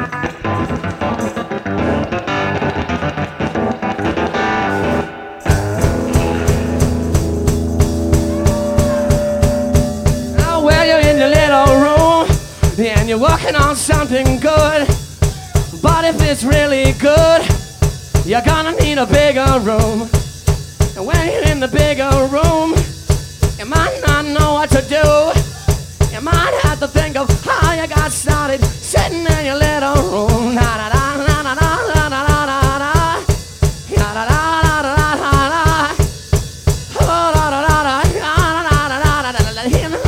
Now, well, you're in your little room and you're working on something good. But if it's really good, you're gonna need a bigger room. And when you're in the bigger room, you might not know what to do. You might have to think of how you got started sitting in your little room. Na da da na na na na na na na na. Na da da da da da da. Oh da da da da da da da da da da.